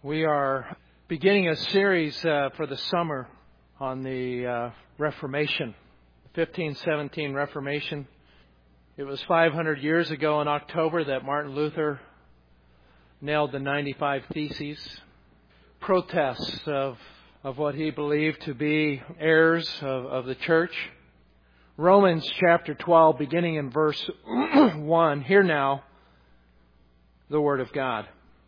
We are beginning a series for the summer on the Reformation, 1517 Reformation. It was 500 years ago in October that Martin Luther nailed the 95 Theses, protests of what he believed to be errors of the church. Romans chapter 12, beginning in verse 1, hear now the Word of God.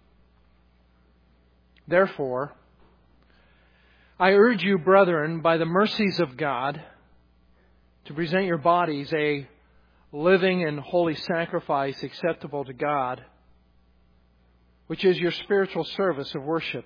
Therefore, I urge you, brethren, by the mercies of God, to present your bodies a living and holy sacrifice acceptable to God, which is your spiritual service of worship.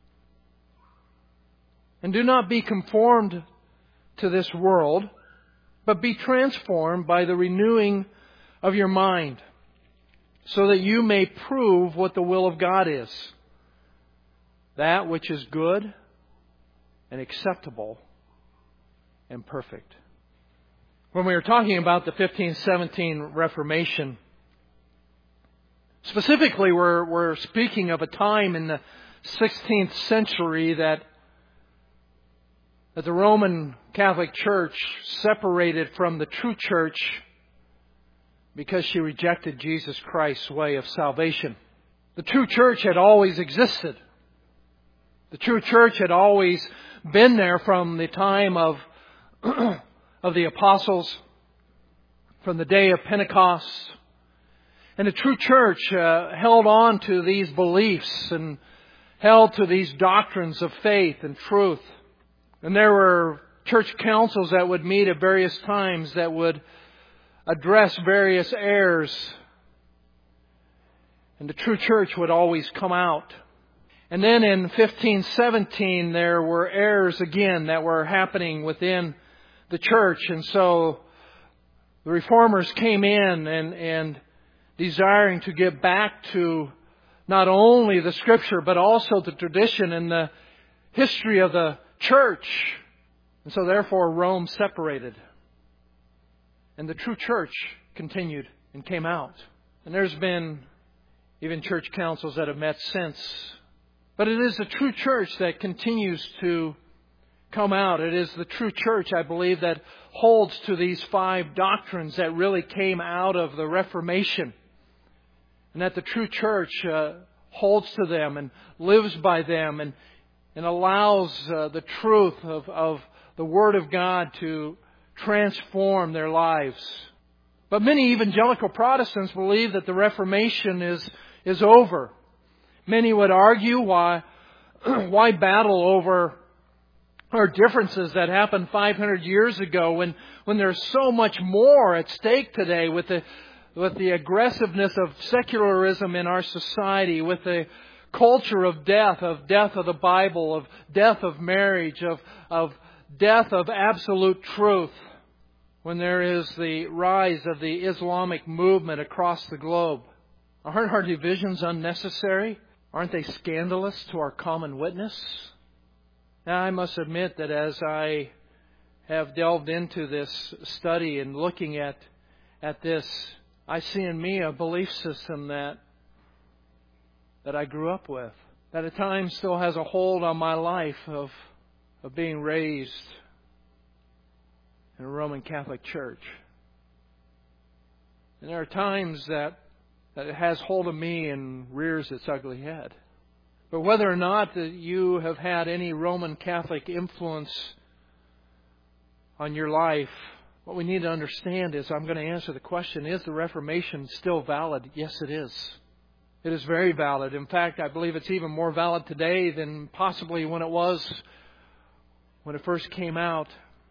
And do not be conformed to this world, but be transformed by the renewing of your mind, so that you may prove what the will of God is, that which is good and acceptable and perfect. When we were talking about the 1517 Reformation, specifically we're speaking of a time in the 16th century that the Roman Catholic Church separated from the true church because she rejected Jesus Christ's way of salvation. The true church had always existed. The true church had always been there from the time of the apostles, from the day of Pentecost. And the true church held on to these beliefs and held to these doctrines of faith and truth. And there were church councils that would meet at various times that would address various errors. And the true church would always come out. And then in 1517, there were errors again that were happening within the church. And so the reformers came in and desiring to get back to not only the Scripture, but also the tradition and the history of the church. And so therefore Rome separated. And the true church continued and came out. And there's been even church councils that have met since. But it is the true church that continues to come out. It is the true church, I believe, that holds to these 5 doctrines that really came out of the Reformation. And that the true church holds to them and lives by them and allows the truth of the Word of God to transform their lives. But many evangelical Protestants believe that the Reformation is over. Many would argue why battle over our differences that happened 500 years ago when there's so much more at stake today with the aggressiveness of secularism in our society, with the culture of death of the Bible, of death of marriage, of death of absolute truth, when there is the rise of the Islamic movement across the globe. Aren't our divisions unnecessary? Aren't they scandalous to our common witness? Now, I must admit that as I have delved into this study and looking at this, I see in me a belief system that I grew up with, that at times still has a hold on my life of being raised in a Roman Catholic Church. And there are times that it has hold of me and rears its ugly head. But whether or not that you have had any Roman Catholic influence on your life, what we need to understand is, I'm going to answer the question, is the Reformation still valid? Yes, it is. It is very valid. In fact, I believe it's even more valid today than possibly when it was when it first came out.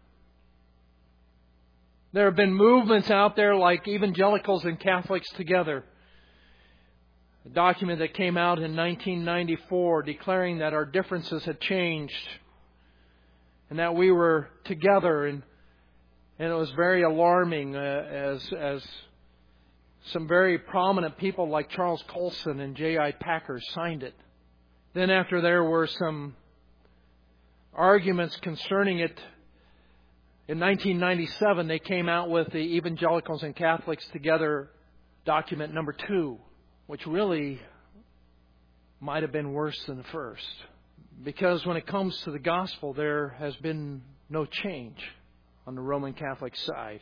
There have been movements out there like Evangelicals and Catholics Together. A document that came out in 1994 declaring that our differences had changed and that we were together, and it was very alarming as some very prominent people like Charles Colson and J.I. Packer signed it. Then after there were some arguments concerning it, in 1997 they came out with the Evangelicals and Catholics Together document number 2, which really might have been worse than the first. Because when it comes to the gospel, there has been no change on the Roman Catholic side.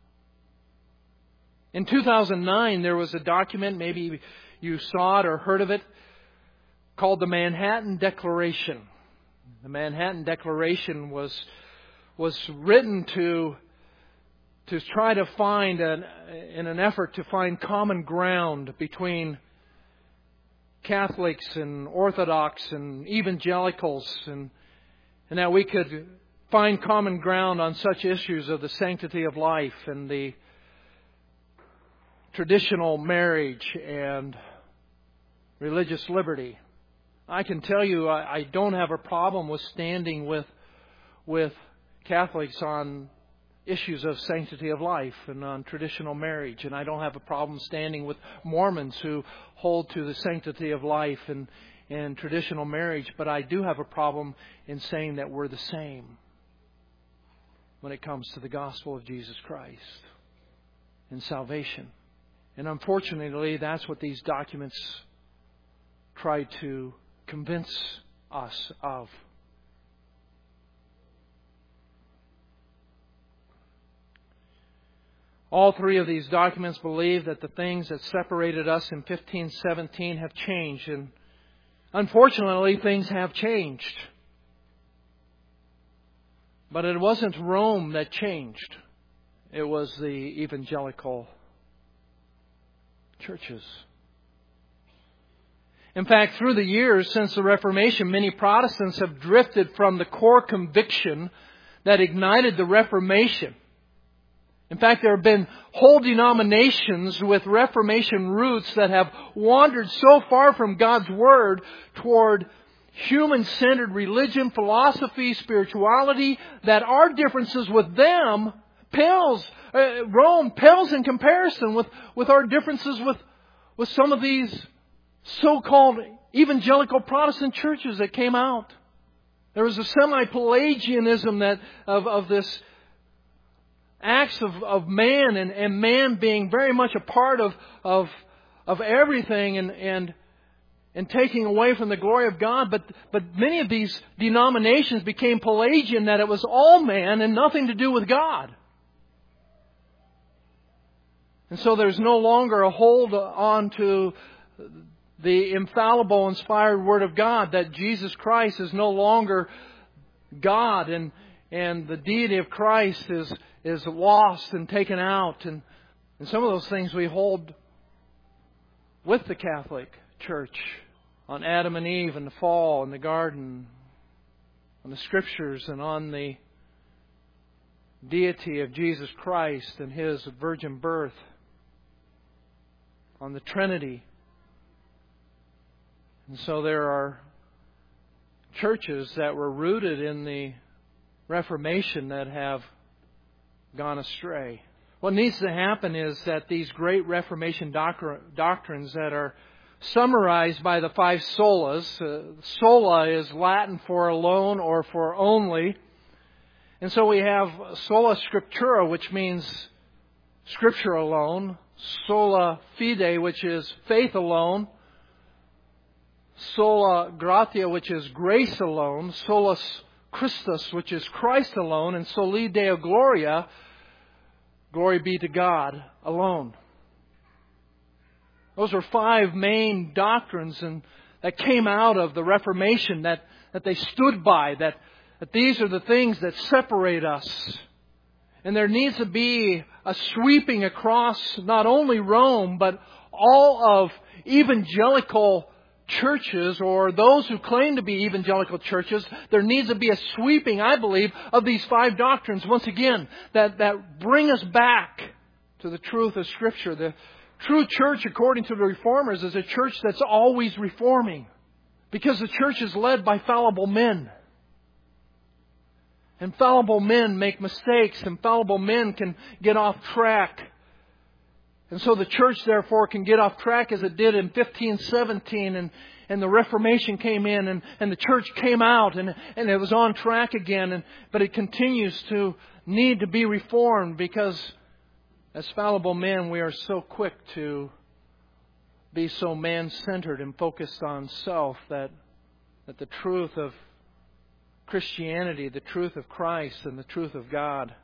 In 2009, there was a document, maybe you saw it or heard of it, called the Manhattan Declaration. The Manhattan Declaration was written to try to find, in an effort to find common ground between Catholics and Orthodox and evangelicals, and that we could find common ground on such issues of the sanctity of life and the traditional marriage and religious liberty. I can tell you I don't have a problem with standing with Catholics on issues of sanctity of life and on traditional marriage. And I don't have a problem standing with Mormons who hold to the sanctity of life and traditional marriage. But I do have a problem in saying that we're the same when it comes to the gospel of Jesus Christ and salvation. And unfortunately, that's what these documents try to convince us of. All three of these documents believe that the things that separated us in 1517 have changed. And unfortunately, things have changed. But it wasn't Rome that changed. It was the evangelical churches. In fact, through the years since the Reformation, many Protestants have drifted from the core conviction that ignited the Reformation. In fact, there have been whole denominations with Reformation roots that have wandered so far from God's Word toward human-centered religion, philosophy, spirituality, that our differences with them Rome pales in comparison with our differences with some of these so-called evangelical Protestant churches that came out. There was a semi-Pelagianism of this acts of man and man being very much a part of everything and taking away from the glory of God. But many of these denominations became Pelagian, that it was all man and nothing to do with God. And so there's no longer a hold on to the infallible, inspired Word of God, that Jesus Christ is no longer God and the deity of Christ is lost and taken out. And some of those things we hold with the Catholic Church on Adam and Eve and the fall in the garden, on the Scriptures and on the deity of Jesus Christ and His virgin birth, on the Trinity. And so there are churches that were rooted in the Reformation that have gone astray. What needs to happen is that these great Reformation doctrines that are summarized by the five solas. Sola is Latin for alone or for only. And so we have sola scriptura, which means Scripture alone. Sola fide, which is faith alone. Sola gratia, which is grace alone. Solus Christus, which is Christ alone. And Soli Deo Gloria, glory be to God alone. Those are five main doctrines that came out of the Reformation that they stood by, that these are the things that separate us. And there needs to be a sweeping across not only Rome, but all of evangelical churches, or those who claim to be evangelical churches. There needs to be a sweeping, I believe, of these five doctrines, once again, that bring us back to the truth of Scripture. The true church, according to the Reformers, is a church that's always reforming, because the church is led by fallible men. And fallible men make mistakes, and fallible men can get off track. And so the church, therefore, can get off track as it did in 1517, and the Reformation came in, and the church came out, and it was on track again. But it continues to need to be reformed, because as fallible men, we are so quick to be so man-centered and focused on self that the truth of Christianity, the truth of Christ, and the truth of God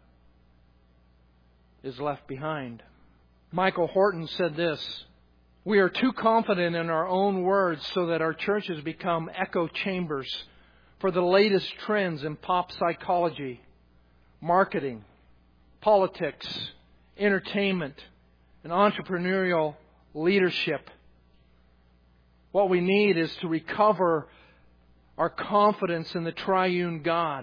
is left behind. Michael Horton said this: "We are too confident in our own words so that our churches become echo chambers for the latest trends in pop psychology, marketing, politics, entertainment, and entrepreneurial leadership. What we need is to recover our confidence in the triune God,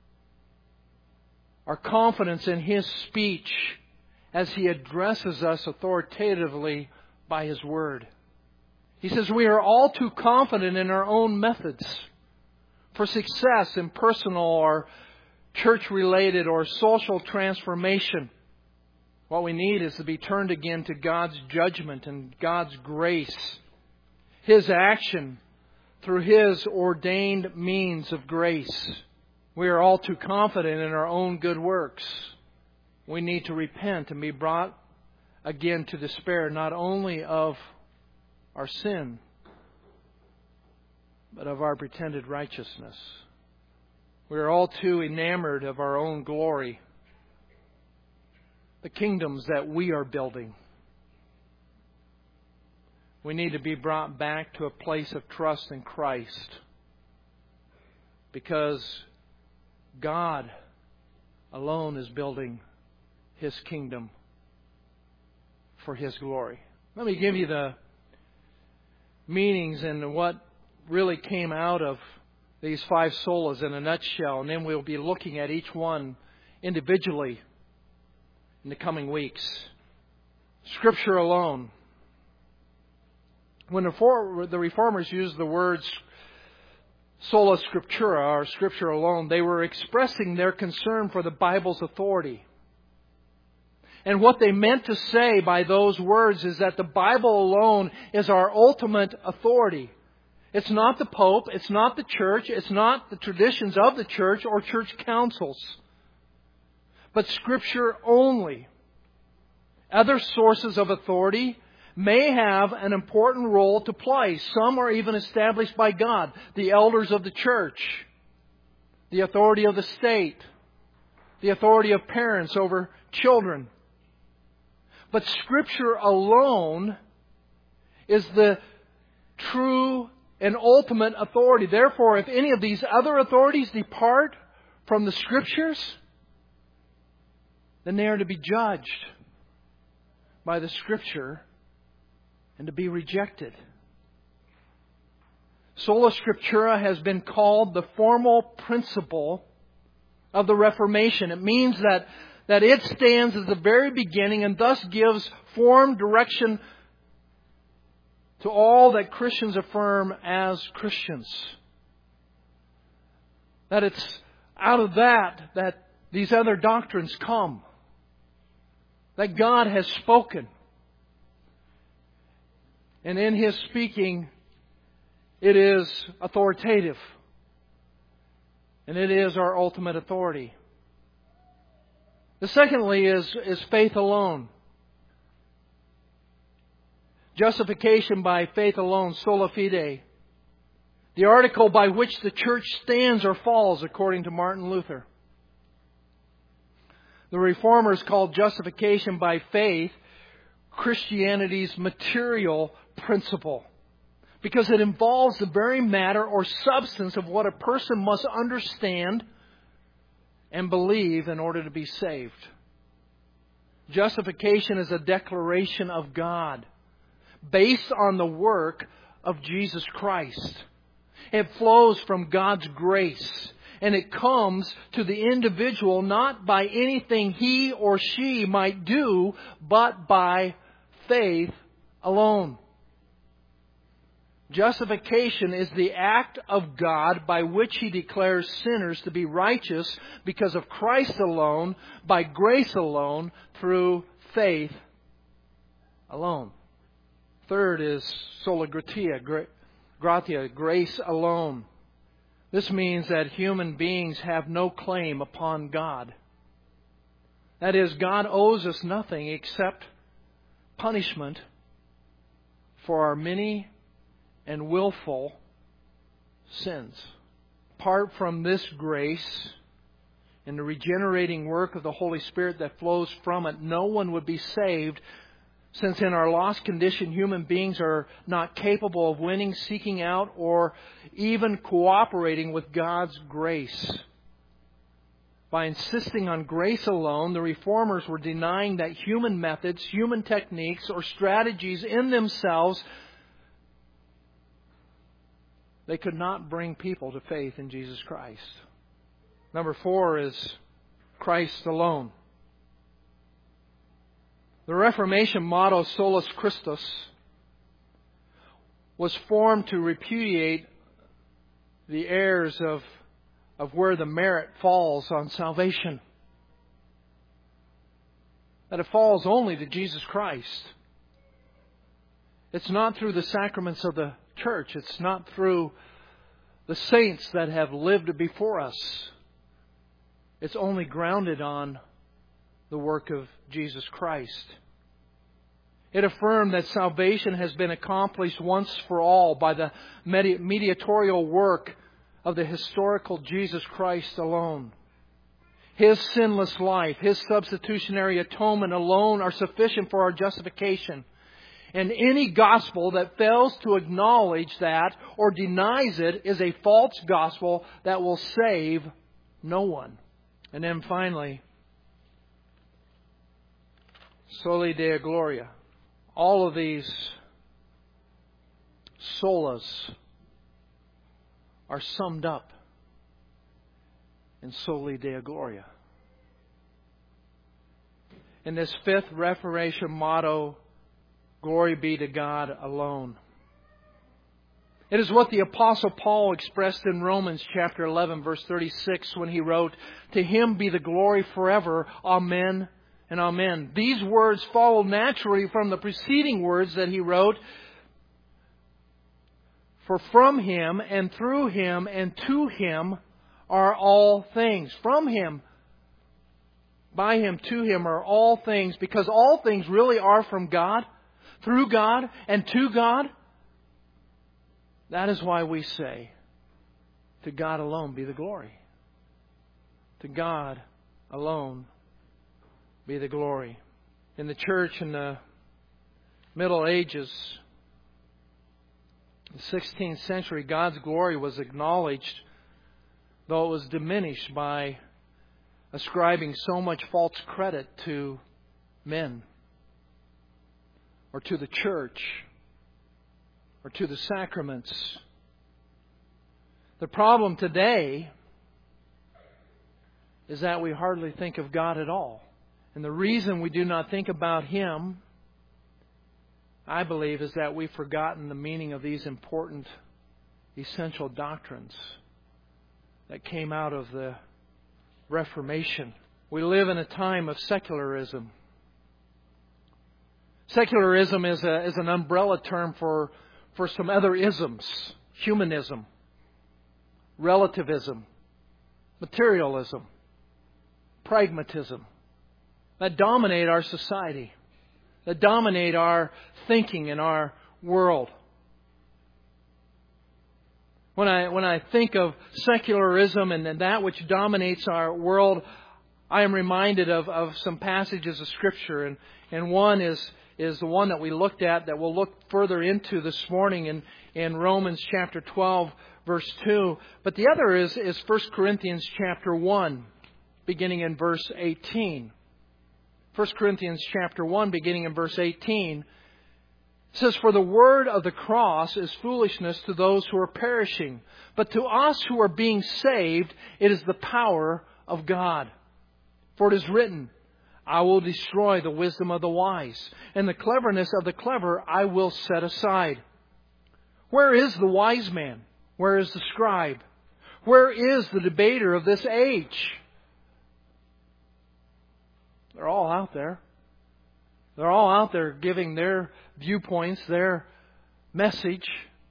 our confidence in His speech as He addresses us authoritatively by His Word." He says, "We are all too confident in our own methods for success in personal or church-related or social transformation. What we need is to be turned again to God's judgment and God's grace, His action through His ordained means of grace. We are all too confident in our own good works. We need to repent and be brought again to despair, not only of our sin, but of our pretended righteousness. We are all too enamored of our own glory, the kingdoms that we are building. We need to be brought back to a place of trust in Christ, because God alone is building His kingdom for His glory." Let me give you the meanings and what really came out of these 5 solas in a nutshell, and then we'll be looking at each one individually in the coming weeks. Scripture alone. When the Reformers used the words sola scriptura, or Scripture alone, they were expressing their concern for the Bible's authority. And what they meant to say by those words is that the Bible alone is our ultimate authority. It's not the Pope, it's not the church, it's not the traditions of the church or church councils, but Scripture only. Other sources of authority may have an important role to play. Some are even established by God. The elders of the church, the authority of the state, the authority of parents over children. But Scripture alone is the true and ultimate authority. Therefore, if any of these other authorities depart from the Scriptures, then they are to be judged by the Scripture and to be rejected. Sola Scriptura has been called the formal principle of the Reformation. It means that it stands as the very beginning and thus gives form, direction to all that Christians affirm as Christians. That it's out of that these other doctrines come. That God has spoken. And in His speaking, it is authoritative. And it is our ultimate authority. The secondly is faith alone. Justification by faith alone, sola fide. The article by which the church stands or falls, according to Martin Luther. The Reformers called justification by faith Christianity's material principle, because it involves the very matter or substance of what a person must understand and believe in order to be saved. Justification is a declaration of God based on the work of Jesus Christ. It flows from God's grace, and it comes to the individual not by anything he or she might do, but by faith alone. Justification is the act of God by which He declares sinners to be righteous because of Christ alone, by grace alone, through faith alone. Third is sola gratia, grace alone. This means that human beings have no claim upon God. That is, God owes us nothing except punishment for our many and willful sins. Apart from this grace and the regenerating work of the Holy Spirit that flows from it, no one would be saved, since in our lost condition, human beings are not capable of winning, seeking out, or even cooperating with God's grace. By insisting on grace alone, the Reformers were denying that human methods, human techniques, or strategies in themselves, they could not bring people to faith in Jesus Christ. Number 4 is Christ alone. The Reformation motto, Solus Christus, was formed to repudiate the errors of where the merit falls on salvation. That it falls only to Jesus Christ. It's not through the sacraments of the church. It's not through the saints that have lived before us. It's only grounded on the work of Jesus Christ. It affirmed that salvation has been accomplished once for all by the mediatorial work of the historical Jesus Christ alone. His sinless life, His substitutionary atonement alone are sufficient for our justification. And any gospel that fails to acknowledge that or denies it is a false gospel that will save no one. And then finally, Soli Deo Gloria. All of these solas are summed up in Soli Deo Gloria. In this fifth Reformation motto, glory be to God alone. It is what the Apostle Paul expressed in Romans chapter 11, verse 36, when he wrote, "To Him be the glory forever. Amen and amen." These words follow naturally from the preceding words that he wrote, "For from Him and through Him and to Him are all things." From Him, by Him, to Him are all things, because all things really are from God, through God, and to God. That is why we say, to God alone be the glory. To God alone be the glory. In the church in the Middle Ages, in the 16th century, God's glory was acknowledged, though it was diminished by ascribing so much false credit to men, or to the church, or to the sacraments. The problem today is that we hardly think of God at all. And the reason we do not think about Him, I believe, is that we've forgotten the meaning of these important, essential doctrines that came out of the Reformation. We live in a time of secularism. Secularism is an umbrella term for some other isms. Humanism, relativism, materialism, pragmatism, that dominate our society, that dominate our thinking in our world. When I think of secularism and that which dominates our world, I am reminded of some passages of Scripture, and one is the one that we looked at, that we'll look further into this morning in Romans chapter 12, verse 2. But the other is 1 Corinthians chapter 1, beginning in verse 18. 1 Corinthians chapter 1, beginning in verse 18, says, "For the word of the cross is foolishness to those who are perishing, but to us who are being saved, it is the power of God. For it is written, I will destroy the wisdom of the wise, and the cleverness of the clever I will set aside. Where is the wise man? Where is the scribe? Where is the debater of this age?" They're all out there. They're all out there giving their viewpoints, their message.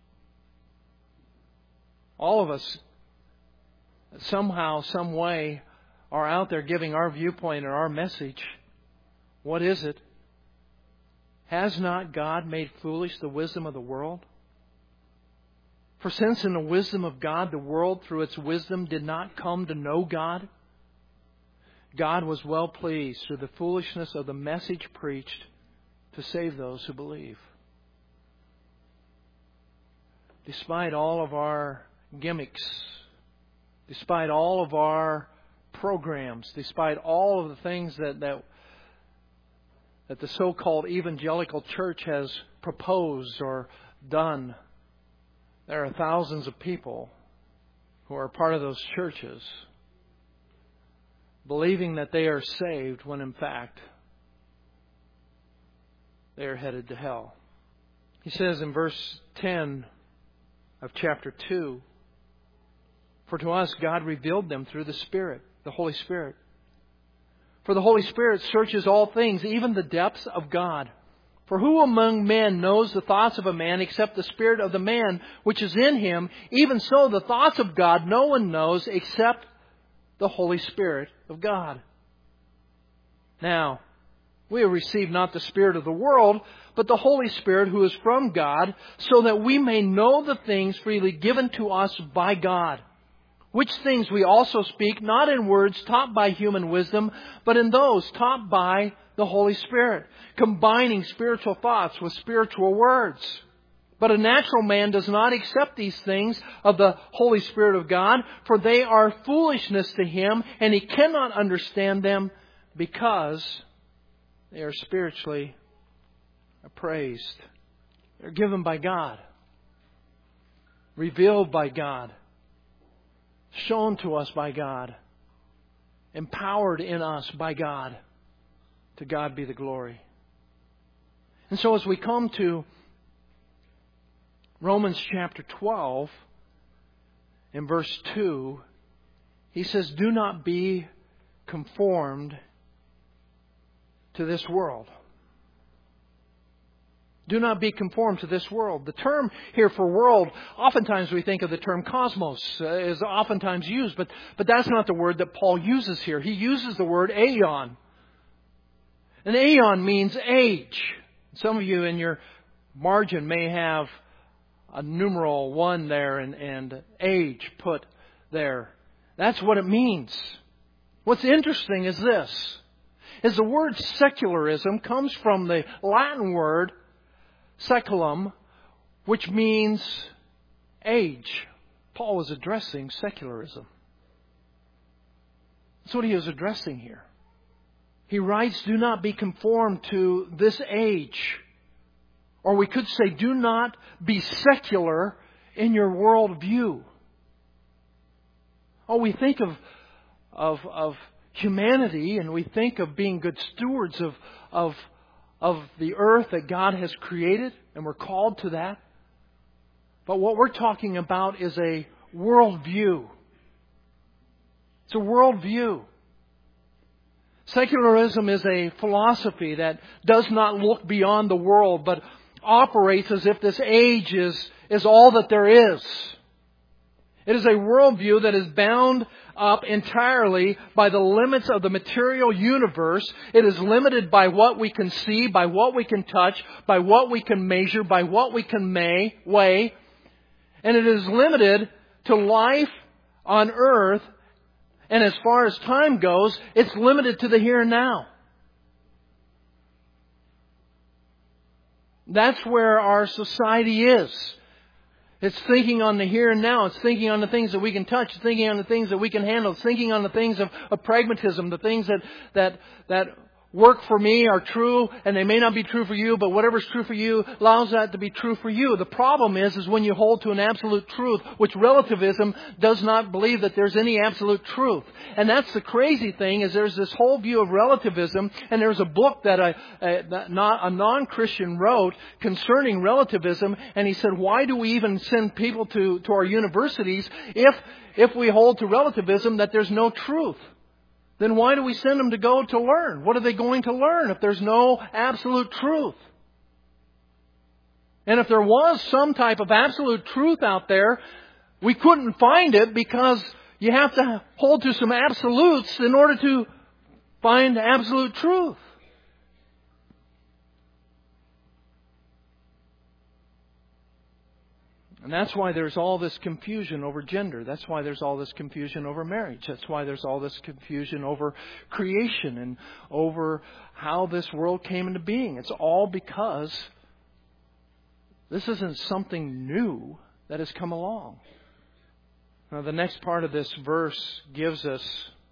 All of us, somehow, some way, are out there giving our viewpoint or our message. What is it? Has not God made foolish the wisdom of the world? For since in the wisdom of God, the world through its wisdom did not come to know God, God was well pleased through the foolishness of the message preached to save those who believe. Despite all of our gimmicks, despite all of our programs, despite all of the things that the so-called evangelical church has proposed or done, there are thousands of people who are part of those churches believing that they are saved when in fact they are headed to hell. He says in verse 10 of chapter 2, "For to us God revealed them through the Spirit, the Holy Spirit. For the Holy Spirit searches all things, even the depths of God. For who among men knows the thoughts of a man except the spirit of the man which is in him? Even so, the thoughts of God no one knows except the Holy Spirit of God. Now, we have received not the spirit of the world, but the Holy Spirit who is from God, so that we may know the things freely given to us by God. Which things we also speak, not in words taught by human wisdom, but in those taught by the Holy Spirit, combining spiritual thoughts with spiritual words. But a natural man does not accept these things of the Holy Spirit of God, for they are foolishness to him, and he cannot understand them because they are spiritually appraised. They're given by God, revealed by God, shown to us by God, empowered in us by God. To God be the glory. And so as we come to Romans chapter 12, in verse 2, he says, "Do not be conformed to this world." Do not be conformed to this world. The term here for world, oftentimes we think of the term cosmos, is oftentimes used, but that's not the word that Paul uses here. He uses the word aeon. And aeon means age. Some of you in your margin may have a numeral 1 there and age put there. That's what it means. What's interesting is this, is the word secularism comes from the Latin word seculum, which means age. Paul was addressing secularism. That's what he was addressing here. He writes, "Do not be conformed to this age." Or we could say, do not be secular in your worldview. Oh, we think of humanity, and we think of being good stewards of the earth that God has created, and we're called to that. But what we're talking about is a worldview. It's a worldview. Secularism is a philosophy that does not look beyond the world, but operates as if this age is all that there is. It is a worldview that is bound up entirely by the limits of the material universe. It is limited by what we can see, by what we can touch, by what we can measure, by what we can weigh. And it is limited to life on earth. And as far as time goes, it's limited to the here and now. That's where our society is. It's thinking on the here and now. It's thinking on the things that we can touch. It's thinking on the things that we can handle. It's thinking on the things of pragmatism. The things that work for me are true, and they may not be true for you, but whatever's true for you allows that to be true for you. The problem is when you hold to an absolute truth, which relativism does not believe that there's any absolute truth. And that's the crazy thing, is there's this whole view of relativism, and there's a book that a non-Christian wrote concerning relativism, and he said, why do we even send people to our universities if we hold to relativism that there's no truth? Then why do we send them to go to learn? What are they going to learn if there's no absolute truth? And if there was some type of absolute truth out there, we couldn't find it because you have to hold to some absolutes in order to find absolute truth. And that's why there's all this confusion over gender. That's why there's all this confusion over marriage. That's why there's all this confusion over creation and over how this world came into being. It's all because this isn't something new that has come along. Now, the next part of this verse gives us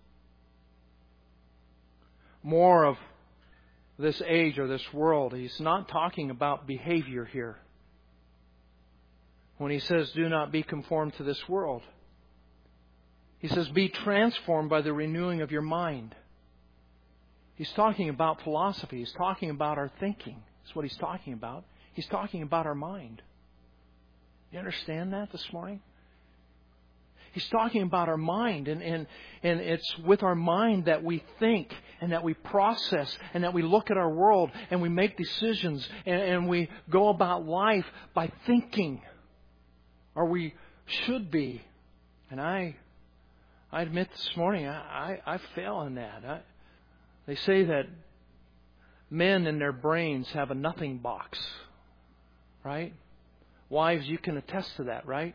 more of this age or this world. He's not talking about behavior here. When he says, do not be conformed to this world, he says, be transformed by the renewing of your mind. He's talking about philosophy. He's talking about our thinking. That's what he's talking about. He's talking about our mind. You understand that this morning? He's talking about our mind, and it's with our mind that we think and that we process and that we look at our world and we make decisions and we go about life by thinking. Or we should be. And I admit this morning, I fail in that. They say that men in their brains have a nothing box. Right? Wives, you can attest to that, right?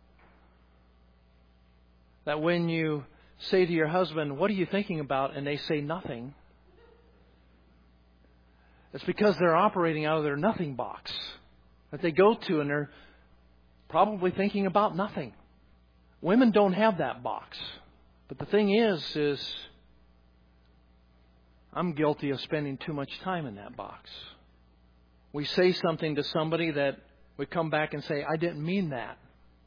That when you say to your husband, what are you thinking about? And they say nothing. It's because they're operating out of their nothing box that they go to, and they're probably thinking about nothing. Women don't have that box. But the thing is I'm guilty of spending too much time in that box. We say something to somebody that we come back and say, I didn't mean that.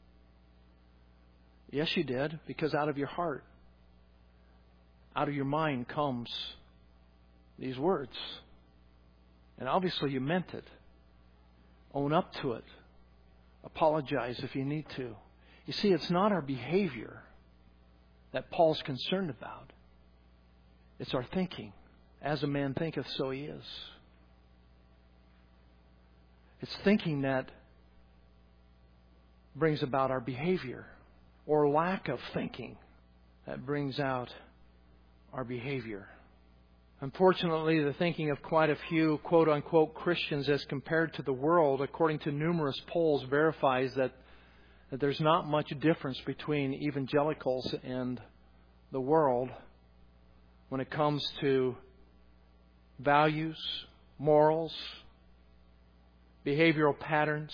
Yes, you did, because out of your heart, out of your mind comes these words. And obviously you meant it. Own up to it. Apologize if you need to. You see, it's not our behavior that Paul's concerned about. It's our thinking. As a man thinketh, so he is. It's thinking that brings about our behavior, or lack of thinking that brings out our behavior. Unfortunately, the thinking of quite a few quote-unquote Christians as compared to the world, according to numerous polls, verifies that there's not much difference between evangelicals and the world when it comes to values, morals, behavioral patterns.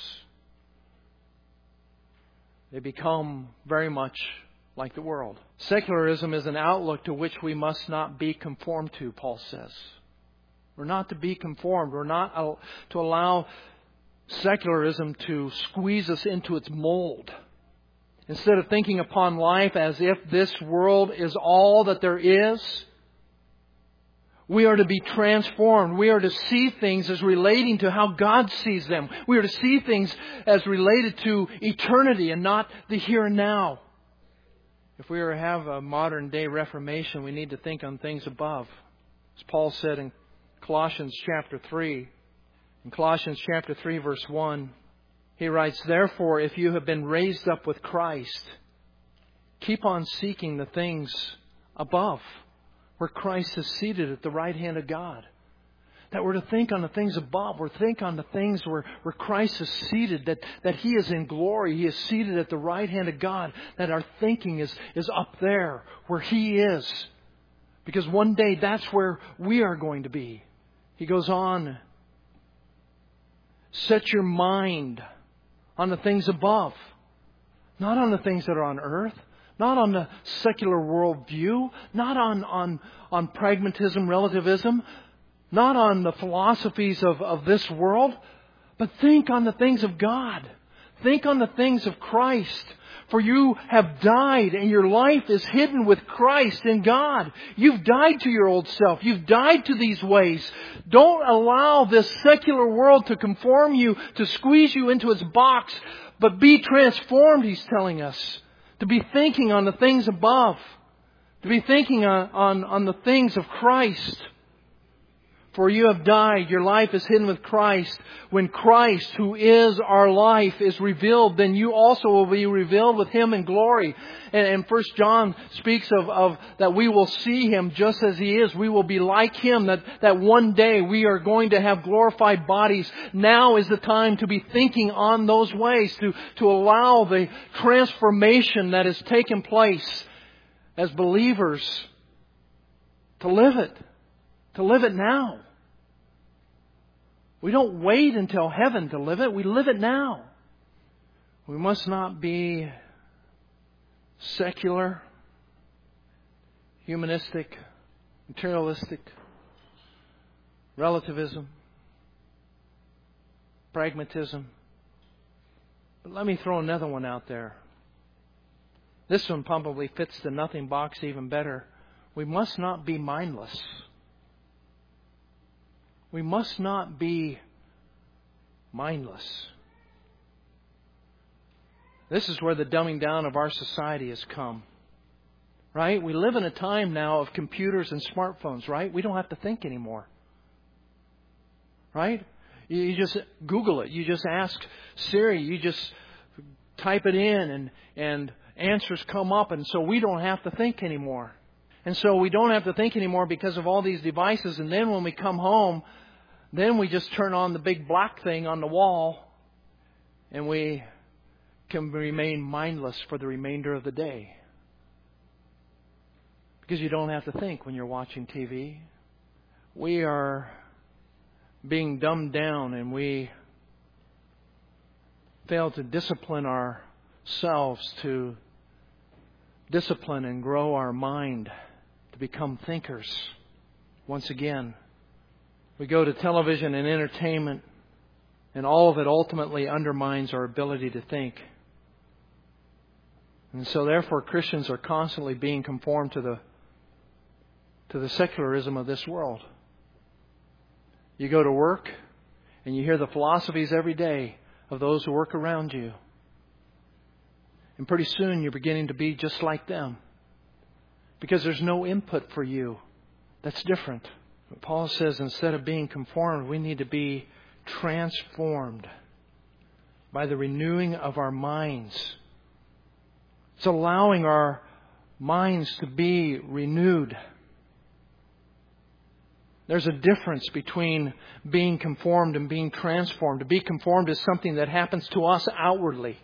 They become very much like the world. Secularism is an outlook to which we must not be conformed to, Paul says. We're not to be conformed. We're not to allow secularism to squeeze us into its mold. Instead of thinking upon life as if this world is all that there is, we are to be transformed. We are to see things as relating to how God sees them. We are to see things as related to eternity and not the here and now. If we are to have a modern day Reformation, we need to think on things above. As Paul said in Colossians chapter 3. In Colossians chapter 3 verse 1, he writes, therefore, if you have been raised up with Christ, keep on seeking the things above, where Christ is seated at the right hand of God. That we're to think on the things above. We're to think on the things where Christ is seated, that He is in glory. He is seated at the right hand of God. That our thinking is up there where He is. Because one day that's where we are going to be. He goes on, set your mind on the things above, not on the things that are on earth. Not on the secular worldview, not on pragmatism, relativism, not on the philosophies of this world, but think on the things of God. Think on the things of Christ. For you have died and your life is hidden with Christ in God. You've died to your old self. You've died to these ways. Don't allow this secular world to conform you, to squeeze you into its box, but be transformed, he's telling us. To be thinking on the things above. To be thinking on the things of Christ. For you have died, your life is hidden with Christ. When Christ, who is our life, is revealed, then you also will be revealed with Him in glory. And 1 John speaks of that we will see Him just as He is. We will be like Him, that one day we are going to have glorified bodies. Now is the time to be thinking on those ways, to allow the transformation that has taken place as believers, to live it. To live it now. We don't wait until heaven to live it. We live it now. We must not be secular, humanistic, materialistic, relativism, pragmatism. But let me throw another one out there. This one probably fits the nothing box even better. We must not be mindless. We must not be mindless. This is where the dumbing down of our society has come. Right? We live in a time now of computers and smartphones, right? We don't have to think anymore. Right? You just Google it. You just ask Siri. You just type it in and answers come up. And so we don't have to think anymore. And so we don't have to think anymore because of all these devices. And then when we come home, then we just turn on the big black thing on the wall and we can remain mindless for the remainder of the day. Because you don't have to think when you're watching TV. We are being dumbed down and we fail to discipline ourselves, to discipline and grow our mind to become thinkers once again. We go to television and entertainment, and all of it ultimately undermines our ability to think. And so therefore Christians are constantly being conformed to the secularism of this world. You go to work and you hear the philosophies every day of those who work around you. And pretty soon you're beginning to be just like them. Because there's no input for you that's different. But Paul says instead of being conformed, we need to be transformed by the renewing of our minds. It's allowing our minds to be renewed. There's a difference between being conformed and being transformed. To be conformed is something that happens to us outwardly.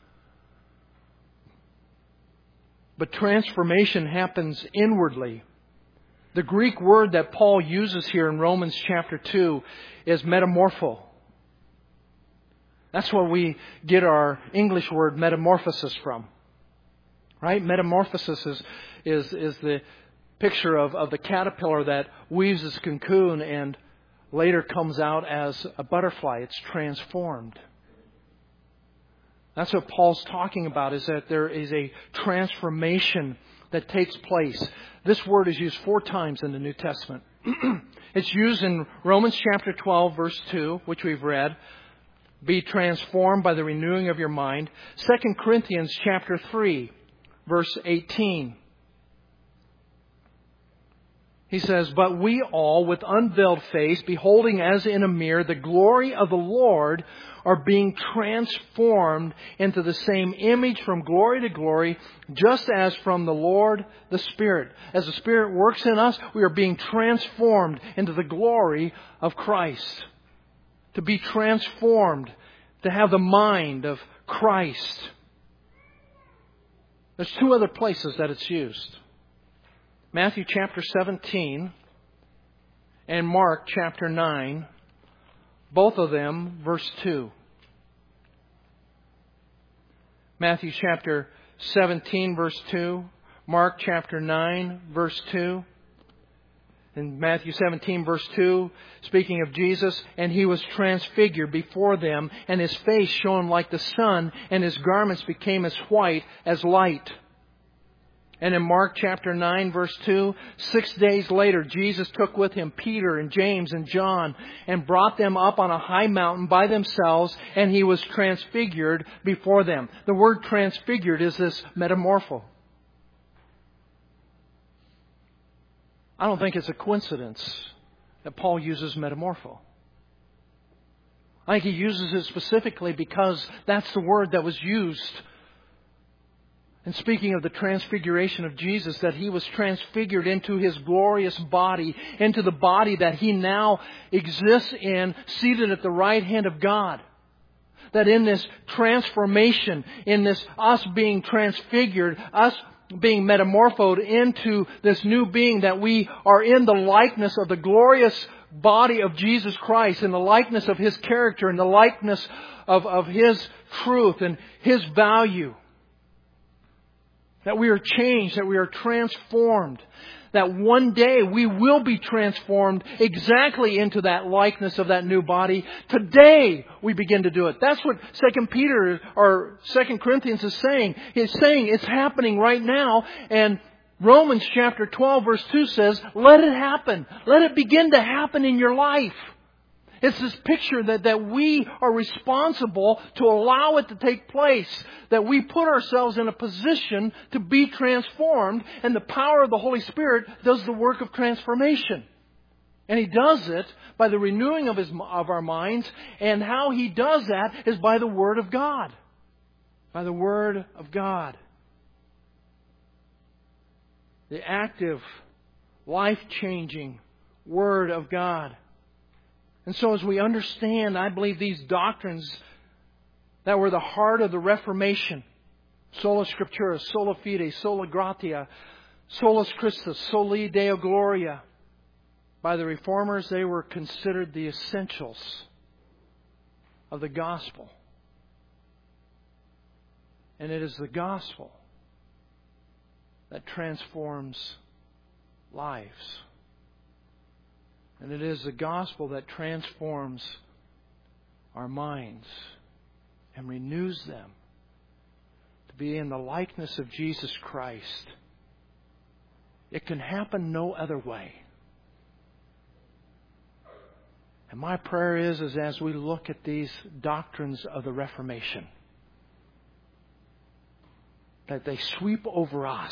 But transformation happens inwardly. The Greek word that Paul uses here in Romans chapter 2 is metamorpho. That's where we get our English word metamorphosis from. Right? Metamorphosis is the picture of the caterpillar that weaves its cocoon and later comes out as a butterfly. It's transformed. That's what Paul's talking about, is that there is a transformation that takes place. This word is used 4 times in the New Testament. It's used in Romans chapter 12, verse 2, which we've read. Be transformed by the renewing of your mind. 2 Corinthians chapter 3, verse 18. He says, but we all, with unveiled face, beholding as in a mirror the glory of the Lord, are being transformed into the same image from glory to glory, just as from the Lord the Spirit. As the Spirit works in us, we are being transformed into the glory of Christ. To be transformed, to have the mind of Christ. There's 2 other places that it's used. Matthew chapter 17 and Mark chapter 9, both of them verse 2. Matthew chapter 17 verse 2, Mark chapter 9 verse 2. In Matthew 17 verse 2, speaking of Jesus, and He was transfigured before them, and His face shone like the sun, and His garments became as white as light. And in Mark chapter 9 verse 2, 6 days later, Jesus took with Him Peter and James and John and brought them up on a high mountain by themselves, and He was transfigured before them. The word transfigured is this metamorpho. I don't think it's a coincidence that Paul uses metamorpho. I think he uses it specifically because that's the word that was used. And speaking of the transfiguration of Jesus, that He was transfigured into His glorious body, into the body that He now exists in, seated at the right hand of God. That in this transformation, in this us being transfigured, us being metamorphosed into this new being, that we are in the likeness of the glorious body of Jesus Christ, in the likeness of His character, in the likeness of His truth and His value. That we are changed, that we are transformed. That one day we will be transformed exactly into that likeness of that new body. Today we begin to do it. That's what 2 Corinthians is saying. He's saying it's happening right now. And Romans chapter 12 verse 2 says, let it happen. Let it begin to happen in your life. It's this picture that we are responsible to allow it to take place. That we put ourselves in a position to be transformed. And the power of the Holy Spirit does the work of transformation. And He does it by the renewing of our minds. And how He does that is by the Word of God. By the Word of God. The active, life-changing Word of God. And so as we understand, I believe, these doctrines that were the heart of the Reformation, Sola Scriptura, Sola Fide, Sola Gratia, Solus Christus, Soli Deo Gloria. By the Reformers, they were considered the essentials of the gospel. And it is the gospel that transforms lives. And it is the gospel that transforms our minds and renews them to be in the likeness of Jesus Christ. It can happen no other way. And my prayer is as we look at these doctrines of the Reformation, that they sweep over us,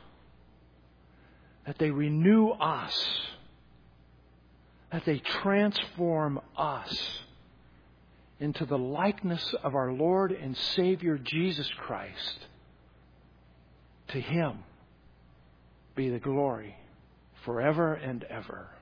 that they renew us, that they transform us into the likeness of our Lord and Savior Jesus Christ. To Him be the glory forever and ever.